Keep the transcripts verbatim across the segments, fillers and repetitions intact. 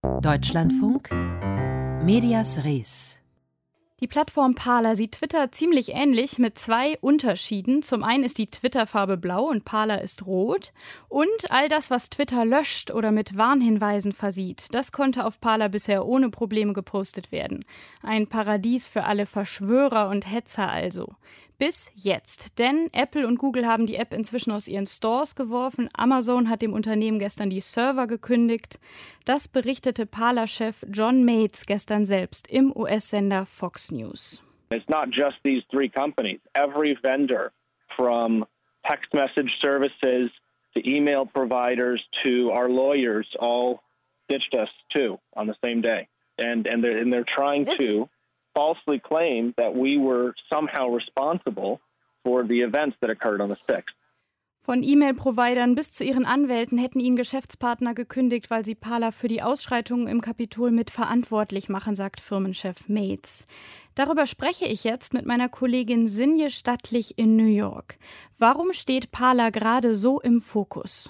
Deutschlandfunk Medias Res. Die Plattform Parler sieht Twitter ziemlich ähnlich mit zwei Unterschieden. Zum einen ist die Twitter-Farbe blau und Parler ist rot. Und all das, was Twitter löscht oder mit Warnhinweisen versieht, das konnte auf Parler bisher ohne Probleme gepostet werden. Ein Paradies für alle Verschwörer und Hetzer also. Bis jetzt. Denn Apple und Google haben die App inzwischen aus ihren Stores geworfen. Amazon hat dem Unternehmen gestern die Server gekündigt. Das berichtete Parler-Chef John Mates gestern selbst im U S-Sender Fox News. It's not just these three companies. Every vendor, from text message services to email providers to our lawyers, all ditched us too on the same day. And and they're and they're trying This- to falsely claim that we were somehow responsible for the events that occurred on the sixth. Von E-Mail-Providern bis zu ihren Anwälten hätten ihnen Geschäftspartner gekündigt, weil sie Parler für die Ausschreitungen im Kapitol mit verantwortlich machen, sagt Firmenchef Mates. Darüber spreche ich jetzt mit meiner Kollegin Sinje Stattlich in New York. Warum steht Parler gerade so im Fokus?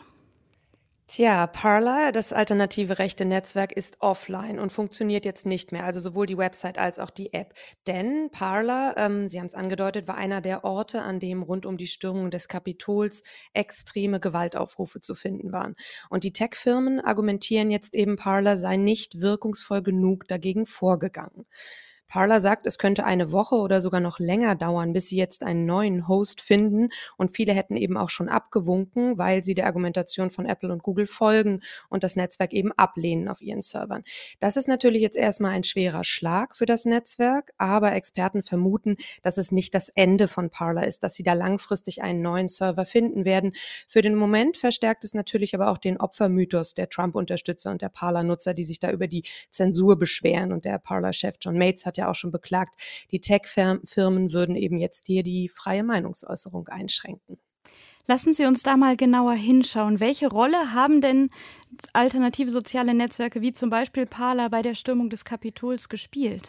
Tja, Parler, das alternative rechte Netzwerk, ist offline und funktioniert jetzt nicht mehr, also sowohl die Website als auch die App. Denn Parler, ähm, Sie haben es angedeutet, war einer der Orte, an dem rund um die Stürmung des Kapitols extreme Gewaltaufrufe zu finden waren. Und die Tech-Firmen argumentieren jetzt eben, Parler sei nicht wirkungsvoll genug dagegen vorgegangen. Parler sagt, es könnte eine Woche oder sogar noch länger dauern, bis sie jetzt einen neuen Host finden. Und viele hätten eben auch schon abgewunken, weil sie der Argumentation von Apple und Google folgen und das Netzwerk eben ablehnen auf ihren Servern. Das ist natürlich jetzt erstmal ein schwerer Schlag für das Netzwerk, aber Experten vermuten, dass es nicht das Ende von Parler ist, dass sie da langfristig einen neuen Server finden werden. Für den Moment verstärkt es natürlich aber auch den Opfermythos der Trump-Unterstützer und der Parler-Nutzer, die sich da über die Zensur beschweren. Und der Parler-Chef John Mates hat ja auch schon beklagt, die Tech-Firmen würden eben jetzt hier die freie Meinungsäußerung einschränken. Lassen Sie uns da mal genauer hinschauen. Welche Rolle haben denn alternative soziale Netzwerke wie zum Beispiel Parler bei der Stürmung des Kapitols gespielt?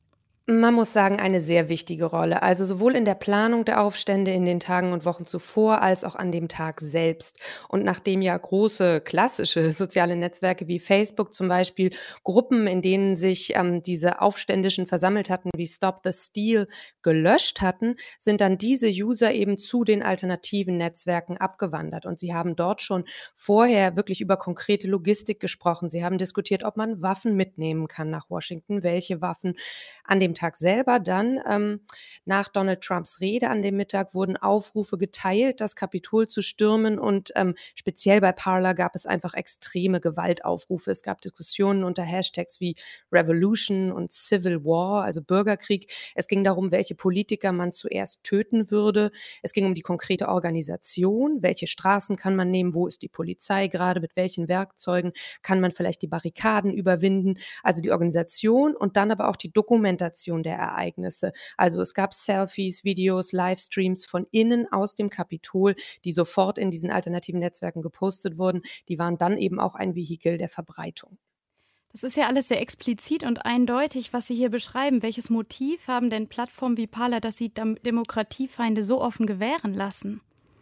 Man muss sagen, eine sehr wichtige Rolle. Also sowohl in der Planung der Aufstände in den Tagen und Wochen zuvor als auch an dem Tag selbst. Und nachdem ja große klassische soziale Netzwerke wie Facebook zum Beispiel Gruppen, in denen sich ähm, diese Aufständischen versammelt hatten, wie Stop the Steal, gelöscht hatten, sind dann diese User eben zu den alternativen Netzwerken abgewandert. Und sie haben dort schon vorher wirklich über konkrete Logistik gesprochen. Sie haben diskutiert, ob man Waffen mitnehmen kann nach Washington, welche Waffen. An dem Tag selber dann, ähm, nach Donald Trumps Rede an dem Mittag, wurden Aufrufe geteilt, das Kapitol zu stürmen, und ähm, speziell bei Parler gab es einfach extreme Gewaltaufrufe. Es gab Diskussionen unter Hashtags wie Revolution und Civil War, also Bürgerkrieg. Es ging darum, welche Politiker man zuerst töten würde. Es ging um die konkrete Organisation, welche Straßen kann man nehmen, wo ist die Polizei gerade, mit welchen Werkzeugen kann man vielleicht die Barrikaden überwinden. Also die Organisation und dann aber auch die Dokumentation der Ereignisse. Also es gab Selfies, Videos, Livestreams von innen aus dem Kapitol, die sofort in diesen alternativen Netzwerken gepostet wurden. Die waren dann eben auch ein Vehikel der Verbreitung. Das ist ja alles sehr explizit und eindeutig, was Sie hier beschreiben. Welches Motiv haben denn Plattformen wie Parler, dass sie Dem- Demokratiefeinde so offen gewähren lassen?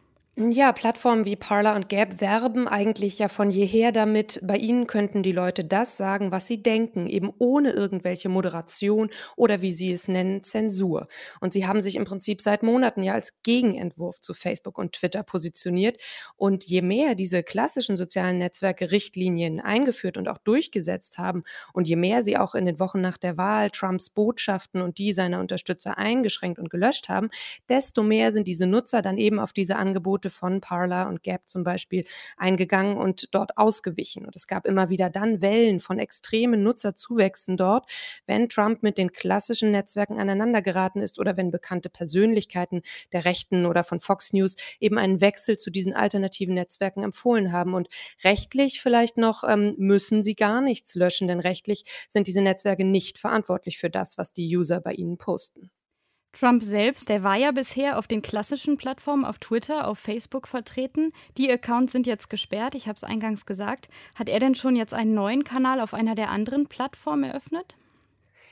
Ja, Plattformen wie Parler und Gab werben eigentlich ja von jeher damit, bei ihnen könnten die Leute das sagen, was sie denken, eben ohne irgendwelche Moderation oder, wie sie es nennen, Zensur. Und sie haben sich im Prinzip seit Monaten ja als Gegenentwurf zu Facebook und Twitter positioniert. Und je mehr diese klassischen sozialen Netzwerke Richtlinien eingeführt und auch durchgesetzt haben und je mehr sie auch in den Wochen nach der Wahl Trumps Botschaften und die seiner Unterstützer eingeschränkt und gelöscht haben, desto mehr sind diese Nutzer dann eben auf diese Angebote von Parler und Gab zum Beispiel eingegangen und dort ausgewichen. Und es gab immer wieder dann Wellen von extremen Nutzerzuwächsen dort, wenn Trump mit den klassischen Netzwerken aneinandergeraten ist oder wenn bekannte Persönlichkeiten der Rechten oder von Fox News eben einen Wechsel zu diesen alternativen Netzwerken empfohlen haben. Und rechtlich vielleicht noch ähm, müssen sie gar nichts löschen, denn rechtlich sind diese Netzwerke nicht verantwortlich für das, was die User bei ihnen posten. Trump selbst, der war ja bisher auf den klassischen Plattformen, auf Twitter, auf Facebook vertreten. Die Accounts sind jetzt gesperrt, ich habe es eingangs gesagt. Hat er denn schon jetzt einen neuen Kanal auf einer der anderen Plattformen eröffnet?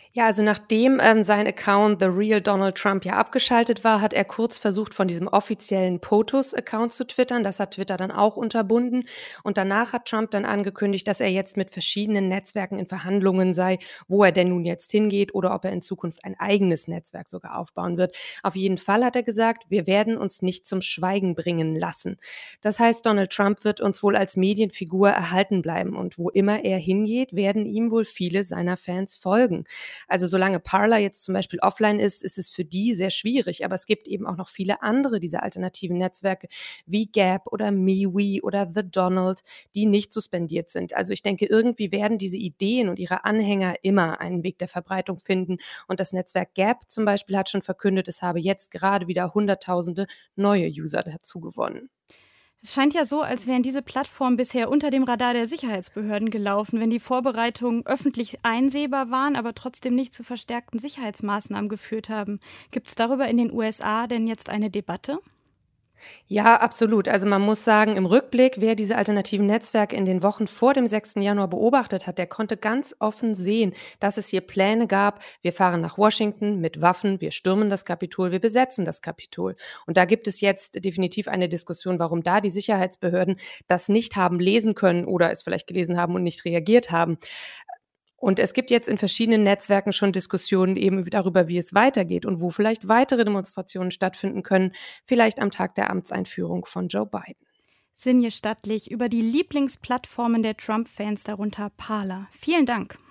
Ja, also nachdem, ähm, sein Account „The Real Donald Trump" ja abgeschaltet war, hat er kurz versucht, von diesem offiziellen POTUS-Account zu twittern. Das hat Twitter dann auch unterbunden. Und danach hat Trump dann angekündigt, dass er jetzt mit verschiedenen Netzwerken in Verhandlungen sei, wo er denn nun jetzt hingeht oder ob er in Zukunft ein eigenes Netzwerk sogar aufbauen wird. Auf jeden Fall hat er gesagt: „Wir werden uns nicht zum Schweigen bringen lassen." Das heißt, Donald Trump wird uns wohl als Medienfigur erhalten bleiben und wo immer er hingeht, werden ihm wohl viele seiner Fans folgen. Also solange Parler jetzt zum Beispiel offline ist, ist es für die sehr schwierig. Aber es gibt eben auch noch viele andere dieser alternativen Netzwerke wie Gab oder MeWe oder The Donald, die nicht suspendiert sind. Also ich denke, irgendwie werden diese Ideen und ihre Anhänger immer einen Weg der Verbreitung finden. Und das Netzwerk Gab zum Beispiel hat schon verkündet, es habe jetzt gerade wieder Hunderttausende neue User dazu gewonnen. Es scheint ja so, als wären diese Plattformen bisher unter dem Radar der Sicherheitsbehörden gelaufen, wenn die Vorbereitungen öffentlich einsehbar waren, aber trotzdem nicht zu verstärkten Sicherheitsmaßnahmen geführt haben. Gibt es darüber in den U S A denn jetzt eine Debatte? Ja, absolut. Also man muss sagen, im Rückblick, wer diese alternativen Netzwerke in den Wochen vor dem sechsten Januar beobachtet hat, der konnte ganz offen sehen, dass es hier Pläne gab. Wir fahren nach Washington mit Waffen, wir stürmen das Kapitol, wir besetzen das Kapitol. Und da gibt es jetzt definitiv eine Diskussion, warum da die Sicherheitsbehörden das nicht haben lesen können oder es vielleicht gelesen haben und nicht reagiert haben. Und es gibt jetzt in verschiedenen Netzwerken schon Diskussionen eben darüber, wie es weitergeht und wo vielleicht weitere Demonstrationen stattfinden können, vielleicht am Tag der Amtseinführung von Joe Biden. Sinje Stattlich über die Lieblingsplattformen der Trump-Fans, darunter Parler. Vielen Dank.